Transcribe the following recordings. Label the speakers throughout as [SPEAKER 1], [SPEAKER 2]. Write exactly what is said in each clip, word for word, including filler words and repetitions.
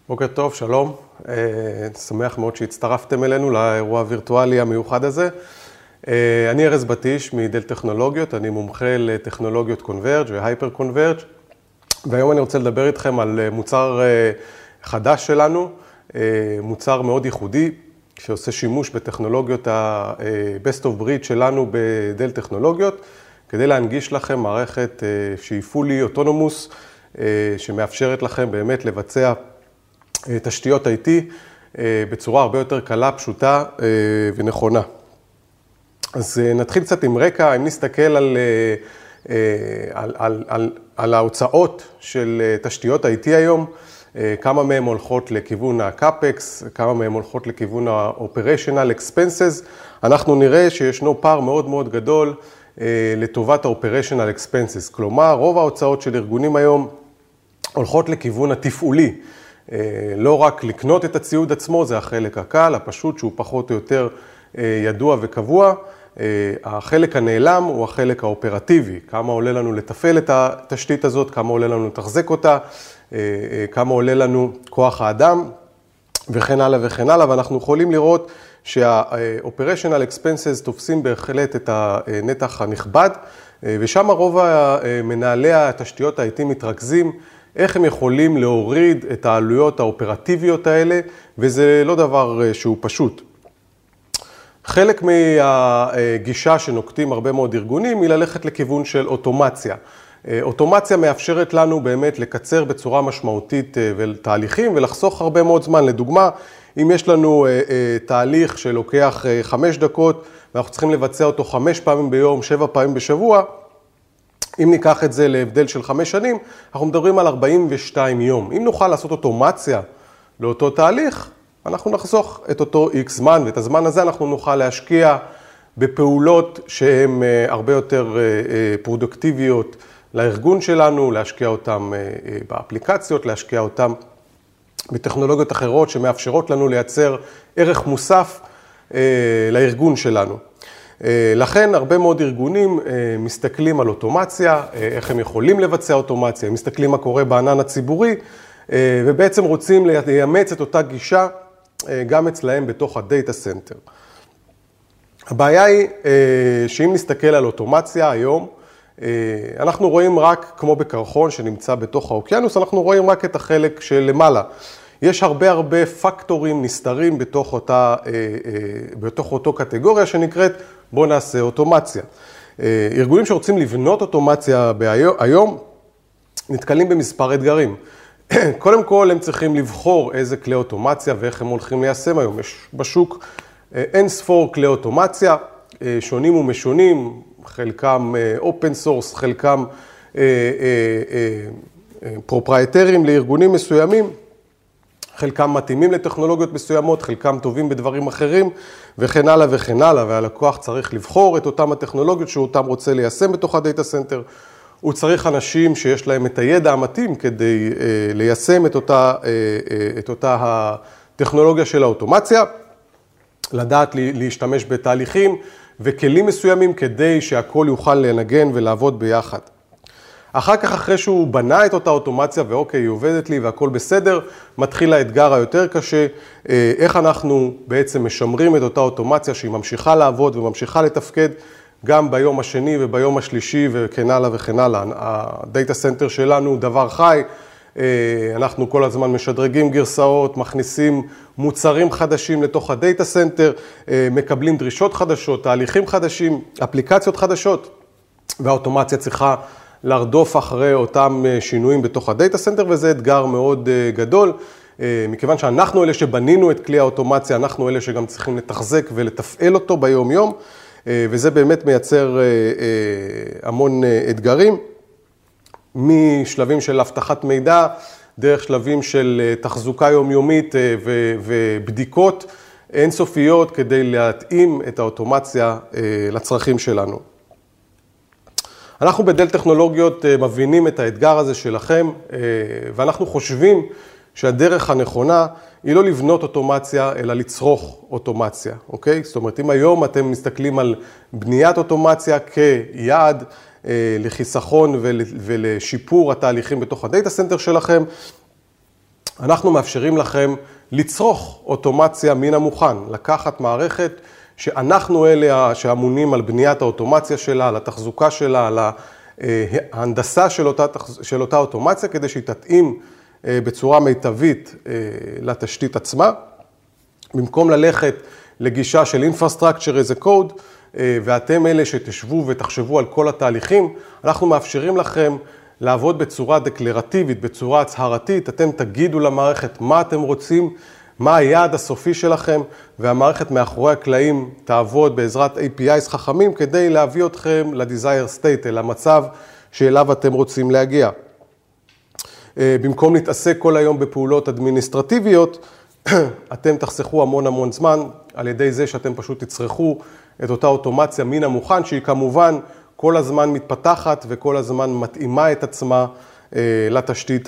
[SPEAKER 1] בוקר טוב, שלום. שמח מאוד שהצטרפתם אלינו לאירוע הווירטואלי המיוחד הזה. אני ארז בטיש מדל טכנולוגיות, אני מומחה לטכנולוגיות קונברג' והייפר קונברג', והיום אני רוצה לדבר איתכם על מוצר חדש שלנו, מוצר מאוד ייחודי, שעושה שימוש בטכנולוגיות ה-Best of Breed שלנו בדל טכנולוגיות, כדי להנגיש לכם מערכת שהיא fully autonomous, שמאפשרת לכם באמת לבצע תשתיות איי טי בצורה הרבה יותר קלה, פשוטה ונכונה. אז נתחיל קצת עם רקע. אם נסתכל על, על, על, על, על ההוצאות של תשתיות איי טי היום, כמה מהן הולכות לכיוון ה-קאפקס, כמה מהן הולכות לכיוון ה-Operational Expenses, אנחנו נראה שישנו פער מאוד מאוד גדול לטובת ה-Operational Expenses. כלומר, רוב ההוצאות של ארגונים היום הולכות לכיוון התפעולי. לא רק לקנות את הציוד עצמו, זה החלק הקל, הפשוט שהוא פחות או יותר ידוע וקבוע. החלק הנעלם הוא החלק האופרטיבי, כמה עולה לנו לתפעל את התשתית הזאת, כמה עולה לנו לתחזק אותה, כמה עולה לנו כוח האדם וכן הלאה וכן הלאה, ואנחנו יכולים לראות שה-Operational Expenses תופסים בהחלט את הנתח הנכבד, ושם רוב מנהלי התשתיות ה-איי טי מתרכזים, איך הם יכולים להוריד את העלויות האופרטיביות האלה, וזה לא דבר שהוא פשוט. חלק מהגישה שנוקטים הרבה מאוד ארגונים היא ללכת לכיוון של אוטומציה. אוטומציה מאפשרת לנו באמת לקצר בצורה משמעותית תהליכים ולחסוך הרבה מאוד זמן. לדוגמה, אם יש לנו תהליך שלוקח חמש דקות ואנחנו צריכים לבצע אותו חמש פעמים ביום, שבע פעמים בשבוע, אם ניקח את זה להבדל של חמש שנים, אנחנו מדברים על ארבעים ושתיים יום. אם נוכל לעשות אוטומציה לאותו תהליך, אנחנו נחסוך את אותו X זמן, ואת הזמן הזה אנחנו נוכל להשקיע בפעולות שהן הרבה יותר פרודוקטיביות לארגון שלנו, להשקיע אותם באפליקציות, להשקיע אותם בטכנולוגיות אחרות שמאפשרות לנו לייצר ערך מוסף לארגון שלנו. לכן הרבה מאוד ארגונים מסתכלים על אוטומציה, איך הם יכולים לבצע אוטומציה, הם מסתכלים מה קורה בענן הציבורי, ובעצם רוצים לאמץ את אותה גישה גם אצלהם בתוך הדאטה סנטר. הבעיה היא שאם נסתכל על אוטומציה היום, אנחנו רואים רק כמו בקרחון שנמצא בתוך האוקיינוס, אנחנו רואים רק את החלק של למעלה. יש הרבה הרבה פקטורים נסתרים בתוך אותה, בתוך אותו קטגוריה שנקראת בוא נעשה אוטומציה. ארגונים שרוצים לבנות אוטומציה היום נתקלים במספר אתגרים. קודם כל הם צריכים לבחור איזה כלי אוטומציה ואיך הם הולכים ליישם היום. יש בשוק אין ספור כלי אוטומציה, שונים ומשונים, חלקם אופן סורס, חלקם פרופרייטריים לארגונים מסוימים. חלקם מתאימים לטכנולוגיות מסוימות, חלקם טובים בדברים אחרים, וכן הלאה וכן הלאה, והלקוח צריך לבחור את אותם הטכנולוגיות שאותם רוצה ליישם בתוך הדאטה סנטר. הוא צריך אנשים שיש להם את הידע המתאים כדי ליישם את אותה, את אותה הטכנולוגיה של האוטומציה, לדעת להשתמש בתהליכים וכלים מסוימים כדי שהכל יוכל לנגן ולעבוד ביחד. אחר כך, אחרי שהוא בנה את אותה אוטומציה, ואוקיי, היא עובדת לי והכל בסדר, מתחיל האתגר היותר קשה, איך אנחנו בעצם משמרים את אותה אוטומציה שהיא ממשיכה לעבוד וממשיכה לתפקד גם ביום השני וביום השלישי וכן הלאה וכן הלאה. הדאטה סנטר שלנו הוא דבר חי, אנחנו כל הזמן משדרגים גרסאות, מכניסים מוצרים חדשים לתוך הדאטה סנטר, מקבלים דרישות חדשות, תהליכים חדשים, אפליקציות חדשות, והאוטומציה צריכה לרדוף אחרי אותם שינויים בתוך הדאטה סנטר, וזה אתגר מאוד גדול, מכיוון שאנחנו אלה שבנינו את כלי האוטומציה, אנחנו אלה שגם צריכים לתחזק ולתפעל אותו ביום יום, וזה באמת מייצר המון אתגרים, משלבים של הבטחת מידע, דרך שלבים של תחזוקה יומיומית ובדיקות אינסופיות כדי להתאים את האוטומציה לצרכים שלנו. אנחנו בדל טכנולוגיות מבינים את האתגר הזה שלכם, ואנחנו חושבים שהדרך הנכונה היא לא לבנות אוטומציה, אלא לצרוך אוטומציה, אוקיי? זאת אומרת, אם היום אתם מסתכלים על בניית אוטומציה כיעד לחיסכון ולשיפור התהליכים בתוך הדאטה סנטר שלכם, אנחנו מאפשרים לכם לצרוך אוטומציה מן המוכן, לקחת מערכת שאנחנו אלה שאמונים על בניית האוטומציה שלה, על התחזוקה שלה, על ההנדסה של אותה, של אותה אוטומציה, כדי שהיא תתאים בצורה מיטבית לתשתית עצמה. במקום ללכת לגישה של Infrastructure as a Code, ואתם אלה שתשבו ותחשבו על כל התהליכים, אנחנו מאפשרים לכם לעבוד בצורה דקלרטיבית, בצורה הצהרתית. אתם תגידו למערכת מה אתם רוצים, מה היעד הסופי שלכם, והמערכת מאחורי הקלעים תעבוד בעזרת איי פי איז חכמים כדי להביא אתכם ל-Desire State, אל המצב שאליו אתם רוצים להגיע. במקום להתעסק כל היום בפעולות אדמיניסטרטיביות, אתם תחסכו המון המון זמן על ידי זה שאתם פשוט תצרכו את אותה אוטומציה מן המוכן, שהיא כמובן כל הזמן מתפתחת וכל הזמן מתאימה את עצמה לתשתית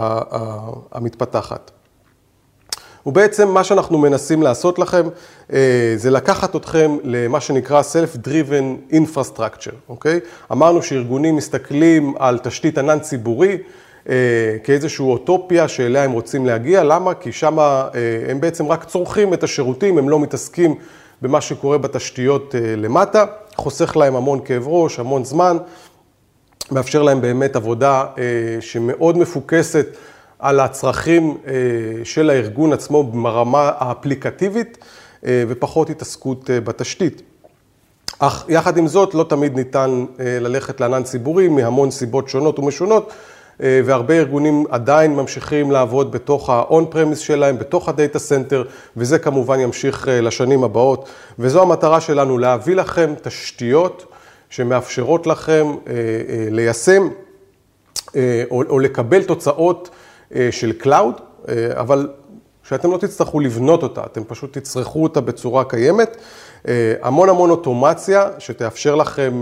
[SPEAKER 1] המתפתחת. ובעצם מה שאנחנו מנסים לעשות לכם, זה לקחת אתכם למה שנקרא Self-Driven Infrastructure, אוקיי? אמרנו שארגונים מסתכלים על תשתית ענן ציבורי, כאיזושהי אוטופיה שאליה הם רוצים להגיע. למה? כי שם הם בעצם רק צורכים את השירותים, הם לא מתעסקים במה שקורה בתשתיות למטה, חוסך להם המון כאב ראש, המון זמן, מאפשר להם באמת עבודה שמאוד מפוקסת על הצרכים של הארגון עצמו ברמה האפליקטיבית, ופחות התעסקות בתשתית. אך יחד עם זאת, לא תמיד ניתן ללכת לענן ציבורי, מהמון סיבות שונות ומשונות, והרבה ארגונים עדיין ממשיכים לעבוד בתוך ה-on-premise שלהם, בתוך הדאטה סנטר, וזה כמובן ימשיך לשנים הבאות. וזו המטרה שלנו, להביא לכם תשתיות שמאפשרות לכם ליישם או, או לקבל תוצאות של קלאוד, אבל שאתם לא תצטרכו לבנות אותה, אתם פשוט תצרכו אותה בצורה קיימת. המון המון אוטומציה שתאפשר לכם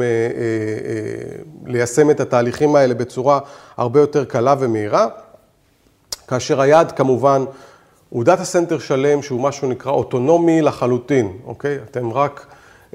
[SPEAKER 1] ליישם את התהליכים האלה בצורה הרבה יותר קלה ומהירה, כאשר היעד כמובן הוא דאטה סנטר שלם שהוא משהו נקרא אוטונומי לחלוטין, אוקיי? אתם רק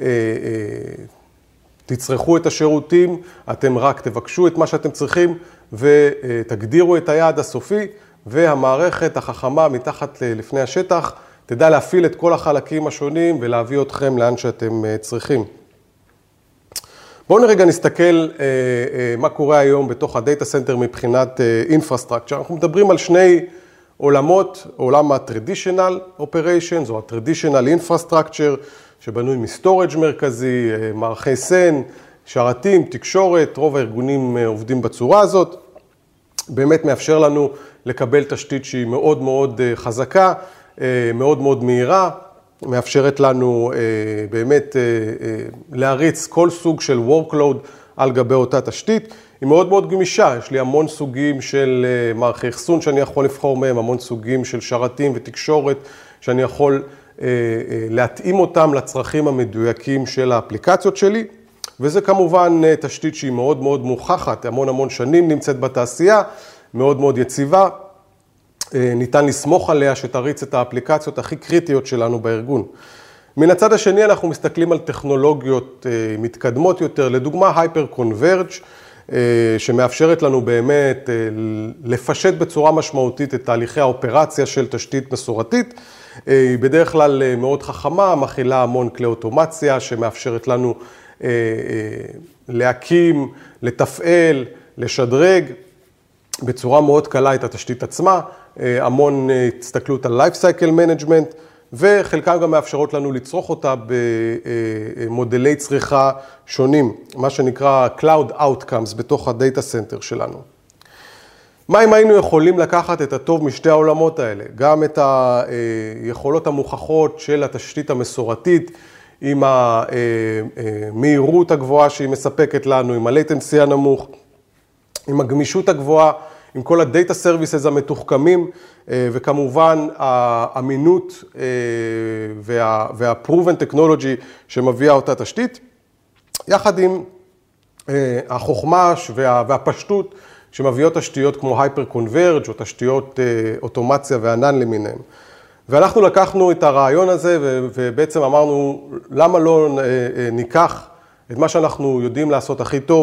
[SPEAKER 1] תצרכו את השירותים, אתם רק תבקשו את מה שאתם צריכים ותגדירו את היעד הסופי, והמערכת החכמה מתחת לפני השטח תדע להפעיל את כל החלקים השונים ולהביא אתכם לאן שאתם צריכים. בואו נרגע נסתכל מה קורה היום בתוך הדאטה סנטר מבחינת Infrastructure. אנחנו מדברים על שני עולמות, עולם ה-Traditional Operations או ה-Traditional Infrastructure, שבנוי מסטורג' מרכזי, מערכי סן, שרתים, תקשורת, רוב הארגונים עובדים בצורה הזאת. באמת מאפשר לנו לקבל תשתית שהיא מאוד מאוד חזקה, מאוד מאוד מהירה, מאפשרת לנו באמת להריץ כל סוג של workload על גבי אותה תשתית. היא מאוד מאוד גמישה, יש לי המון סוגים של מערכי אחסון שאני יכול לבחור מהם, המון סוגים של שרתים ותקשורת שאני יכול להתאים אותם לצרכים המדויקים של האפליקציות שלי. וזה כמובן תשתית שהיא מאוד מאוד מוכחת, המון המון שנים נמצאת בתעשייה, מאוד מאוד יציבה. ניתן לסמוך עליה שתריץ את האפליקציות הכי קריטיות שלנו בארגון. מן הצד השני אנחנו מסתכלים על טכנולוגיות מתקדמות יותר, לדוגמה Hyper-Converge, שמאפשרת לנו באמת לפשט בצורה משמעותית את תהליכי האופרציה של תשתית מסורתית. היא בדרך כלל מאוד חכמה, מכילה המון כלי אוטומציה שמאפשרת לנו להקים, לתפעל, לשדרג בצורה מאוד קלה את התשתית עצמה, המון הסתכלות על Life Cycle Management, וחלקם גם מאפשרות לנו לצרוך אותה במודלי צריכה שונים, מה שנקרא Cloud Outcomes בתוך הדאטה סנטר שלנו. מה אם היינו יכולים לקחת את הטוב משתי העולמות האלה, גם את היכולות המוכחות של התשתית המסורתית, עם המהירות הגבוהה שהיא מספקת לנו, עם ה-latency הנמוך, עם הגמישות הגבוהה, עם כל ה-data services המתוחכמים, וכמובן האמינות וה-proven technology שמביאה אותה תשתית, יחד עם החוכמה והפשטות שמביאות תשתיות כמו Hyper-Converge או תשתיות אוטומציה וענן למיניהם. ואנחנו לקחנו את הרעיון הזה ובעצם אמרנו, למה לא ניקח את מה שאנחנו יודעים לעשות הכי טוב,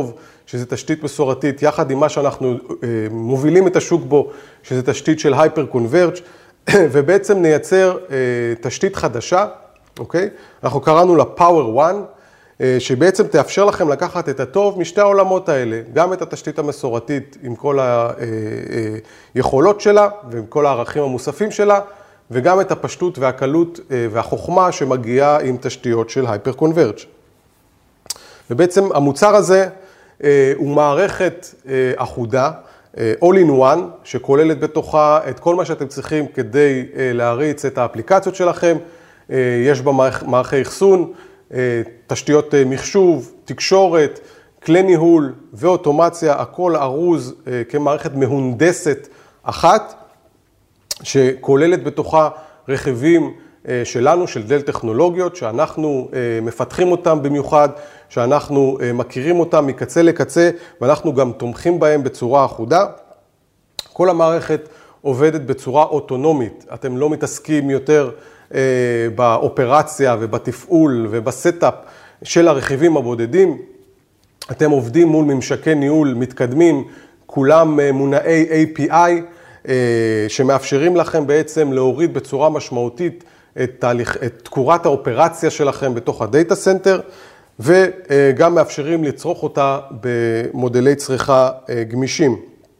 [SPEAKER 1] שזה תשתית מסורתית, יחד עם מה שאנחנו מובילים את השוק בו, שזה תשתית של Hyper-Converged, ובעצם נייצר תשתית חדשה, אוקיי? אנחנו קראנו לה Power One, שבעצם תאפשר לכם לקחת את הטוב משתי העולמות האלה, גם את התשתית המסורתית עם כל היכולות שלה ועם כל הערכים המוספים שלה, וגם את הפשטות והקלות והחוכמה שמגיעה עם תשתיות של Hyper-Converged. ובעצם המוצר הזה הוא מערכת אחודה, all in one, שכוללת בתוכה את כל מה שאתם צריכים כדי להריץ את האפליקציות שלכם. יש בה מערכי אחסון, תשתיות מחשוב, תקשורת, כלי ניהול ואוטומציה, הכל ארוז כמערכת מהונדסת אחת, שכוללת בתוכה רכיבים שלנו, של דל טכנולוגיות, שאנחנו מפתחים אותם במיוחד, שאנחנו מכירים אותם מקצה לקצה, ואנחנו גם תומכים בהם בצורה אחודה. כל המערכת עובדת בצורה אוטונומית, אתם לא מתעסקים יותר באופרציה ובתפעול ובסטאפ של הרכיבים הבודדים, אתם עובדים מול ממשקי ניהול מתקדמים, כולם מונעי איי פי איי, שמאפשרים לכם בעצם להוריד בצורה משמעותית את, תהליך, את תקורת האופרציה שלכם בתוך הדאטה סנטר, וגם מאפשרים לצרוך אותה במודלי צריכה גמישים.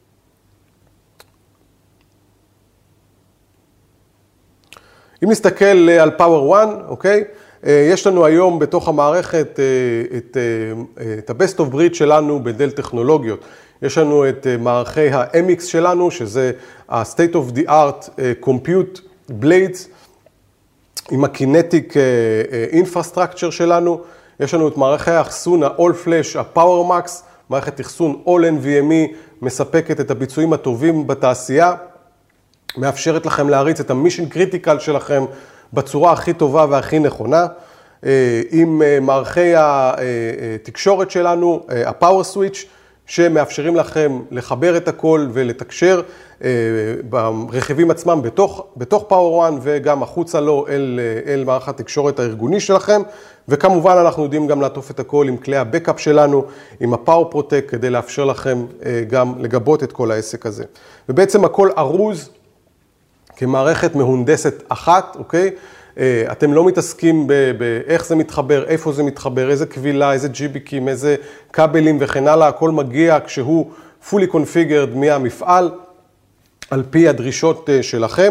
[SPEAKER 1] אם נסתכל על Power One, אוקיי? יש לנו היום בתוך המערכת את, את ה-Best of Breed שלנו בדל טכנולוגיות. יש לנו את מערכי ה-אם אקס שלנו, שזה ה-State of the Art Compute Blades, עם ה-Kinetic Infrastructure שלנו. יש לנו את מערכי האחסון ה-All Flash, ה-Power Max, מערכת אחסון All אן וי אם אי, מספקת את הביצועים הטובים בתעשייה, מאפשרת לכם להריץ את ה-Mission Critical שלכם בצורה הכי טובה והכי נכונה. עם מערכי התקשורת שלנו, ה-Power Switch, שמאפשרים לכם לחבר את הכל ולתקשר ברכיבים עצמם בתוך, בתוך Power One וגם החוצה לו אל, אל מערך התקשורת הארגוני שלכם. וכמובן אנחנו יודעים גם לעטוף את הכל עם כלי הבקאפ שלנו, עם ה-Power Protect, כדי לאפשר לכם גם לגבות את כל העסק הזה. ובעצם הכל ארוז כמערכת מהונדסת אחת, אוקיי? אתם לא מתעסקים באיך זה מתחבר, איפה זה מתחבר, איזה קבילה, איזה ג'יביקים, איזה כבלים וכן הלאה, הכל מגיע כשהוא fully configured מהמפעל, על פי הדרישות שלכם,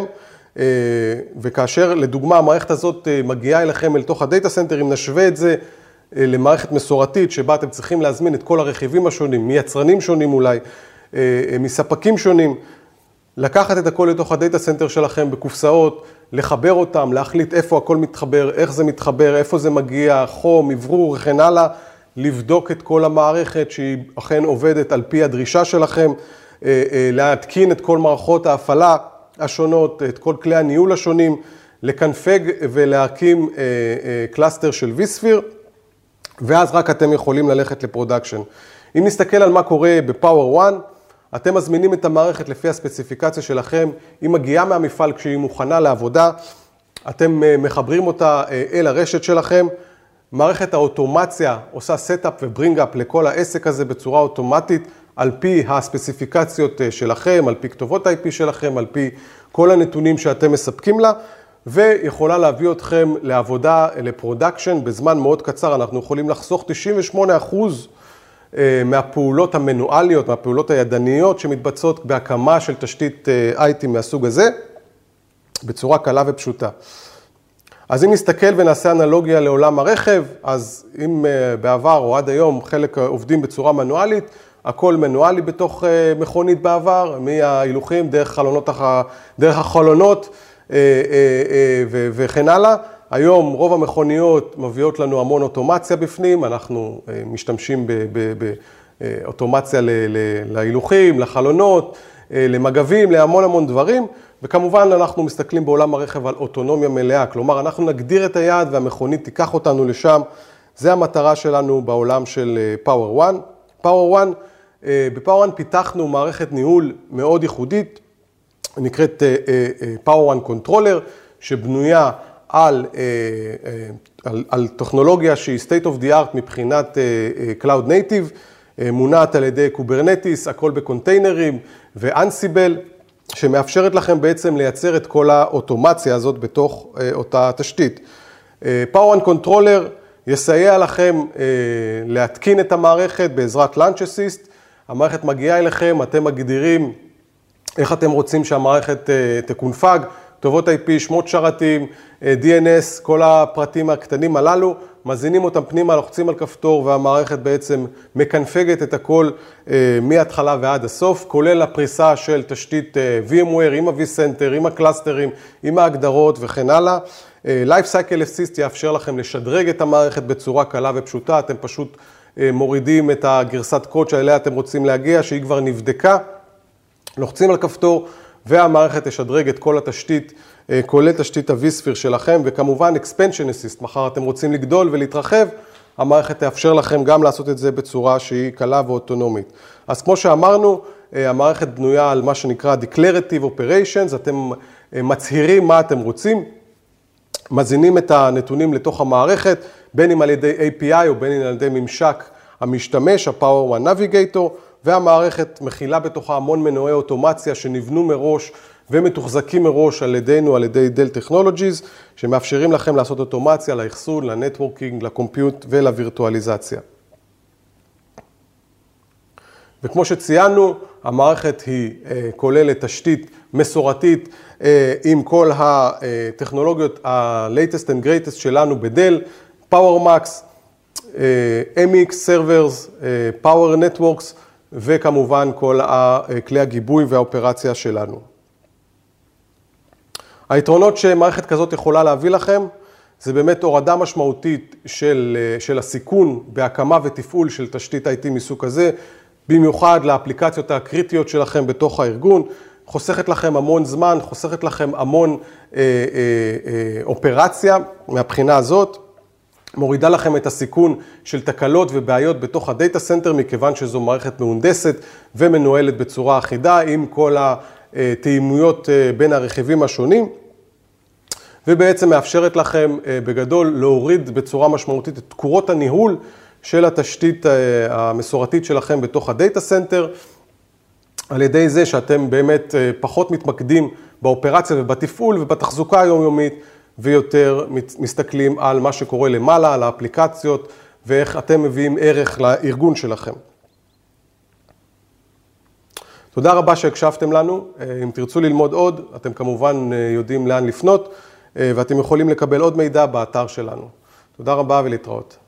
[SPEAKER 1] וכאשר לדוגמה המערכת הזאת מגיעה אליכם אל תוך הדאטה סנטר, אם נשווה את זה למערכת מסורתית שבה אתם צריכים להזמין את כל הרכיבים השונים, מיצרנים שונים אולי, מספקים שונים, לקחת את הכל לתוך הדאטה סנטר שלכם בקופסאות, לחבר אותם, להחליט איפה הכל מתחבר, איך זה מתחבר, איפה זה מגיע, חום, עברור וכן הלאה, לבדוק את כל המערכת שהיא אכן עובדת על פי הדרישה שלכם, להתקין את כל מערכות ההפעלה השונות, את כל כלי הניהול השונים, לקנפג ולהקים קלאסטר של vSphere, ואז רק אתם יכולים ללכת לפרודקשן. אם נסתכל על מה קורה ב-Power One, אתם מזמינים את המערכת לפי הספציפיקציה שלכם, היא מגיעה מהמפעל כשהיא מוכנה לעבודה, אתם מחברים אותה אל הרשת שלכם, מערכת האוטומציה עושה סטאפ וברינג-אפ לכל העסק הזה בצורה אוטומטית, על פי הספציפיקציות שלכם, על פי כתובות איי פי שלכם, על פי כל הנתונים שאתם מספקים לה, ויכולה להביא אתכם לעבודה, לפרודקשן, בזמן מאוד קצר. אנחנו יכולים לחסוך תשעים ושמונה אחוז מהפעולות המנואליות, מהפעולות הידניות שמתבצעות בהקמה של תשתית איי טי מהסוג הזה, בצורה קלה ופשוטה. אז אם נסתכל ונעשה אנלוגיה לעולם הרכב, אז אם בעבר או עד היום חלק עובדים בצורה מנואלית, הכל מנואלי בתוך מכונית בעבר, מההילוכים דרך חלונות, דרך החלונות וכן הלאה. היום רוב המכוניות מביאות לנו המון אוטומציה בפנים, אנחנו משתמשים באוטומציה להילוכים, לחלונות, למגבים, להמון המון דברים, וכמובן אנחנו מסתכלים בעולם הרכב על אוטונומיה מלאה, כלומר אנחנו נגדיר את היעד והמכונית תיקח אותנו לשם, זה המטרה שלנו בעולם של Power One. Power One, ב-Power One פיתחנו מערכת ניהול מאוד ייחודית, נקראת Power One Controller, שבנויה על, על, על טכנולוגיה שהיא state of the art מבחינת Cloud Native, מונעת על ידי קוברנטיס, הכל בקונטיינרים ואנסיבל, שמאפשרת לכם בעצם לייצר את כל האוטומציה הזאת בתוך אותה תשתית. Power and Controller יסייע לכם להתקין את המערכת בעזרת Launch Assist. המערכת מגיעה אליכם, אתם מגדירים איך אתם רוצים שהמערכת תקונפג, כתובות איי פי, שמות שרתים, די אן אס, כל הפרטים הקטנים הללו, מזינים אותם פנימה, לוחצים על כפתור והמערכת בעצם מקנפגת את הכל מההתחלה ועד הסוף, כולל הפריסה של תשתית VMware עם ה-vCenter, עם הקלאסטרים, עם ההגדרות וכן הלאה. Lifecycle Assist יאפשר לכם לשדרג את המערכת בצורה קלה ופשוטה, אתם פשוט מורידים את הגרסת קוד שאליה אתם רוצים להגיע, שהיא כבר נבדקה, לוחצים על כפתור והמערכת תשדרג את כל התשתית, כולל תשתית ה-vSphere שלכם, וכמובן Expansion Assist, מחר אתם רוצים לגדול ולהתרחב, המערכת תאפשר לכם גם לעשות את זה בצורה שהיא קלה ואוטונומית. אז כמו שאמרנו, המערכת בנויה על מה שנקרא Declarative Operations, אתם מצהירים מה אתם רוצים, מזינים את הנתונים לתוך המערכת, בין אם על ידי איי פי איי או בין אם על ידי ממשק המשתמש, ה-Power One Navigator, והמערכת מכילה בתוכה המון מנועי אוטומציה שנבנו מראש ומתוחזקים מראש על ידינו, על ידי דל טכנולוגיז, שמאפשרים לכם לעשות אוטומציה לאחסון, לנטוורקינג, לקומפיוט ולווירטואליזציה. וכמו שציינו, המערכת היא כוללת תשתית מסורתית עם כל הטכנולוגיות ה-latest and greatest שלנו בדל, PowerMax, אם אקס Servers, Power Networks, וכמובן כל כלי הגיבוי והאופרציה שלנו. היתרונות שמערכת כזאת יכולה להביא לכם, זה באמת הורדה משמעותית של, של הסיכון בהקמה ותפעול של תשתית איי טי מסוג כזה, במיוחד לאפליקציות הקריטיות שלכם בתוך הארגון, חוסכת לכם המון זמן, חוסכת לכם המון אה, אה, אה, אופרציה מהבחינה הזאת, מורידה לכם את הסיכון של תקלות ובעיות בתוך הדאטה סנטר, מכיוון שזו מערכת מהונדסת ומנוהלת בצורה אחידה, עם כל התאימויות בין הרכיבים השונים, ובעצם מאפשרת לכם בגדול להוריד בצורה משמעותית את תקורות הניהול של התשתית המסורתית שלכם בתוך הדאטה סנטר, על ידי זה שאתם באמת פחות מתמקדים באופרציה ובתפעול ובתחזוקה היומיומית, ויותר מסתכלים על מה שקורה למעלה, על האפליקציות, ואיך אתם מביאים ערך לארגון שלכם. תודה רבה שהקשבתם לנו. אם תרצו ללמוד עוד, אתם כמובן יודעים לאן לפנות, ואתם יכולים לקבל עוד מידע באתר שלנו. תודה רבה ולהתראות.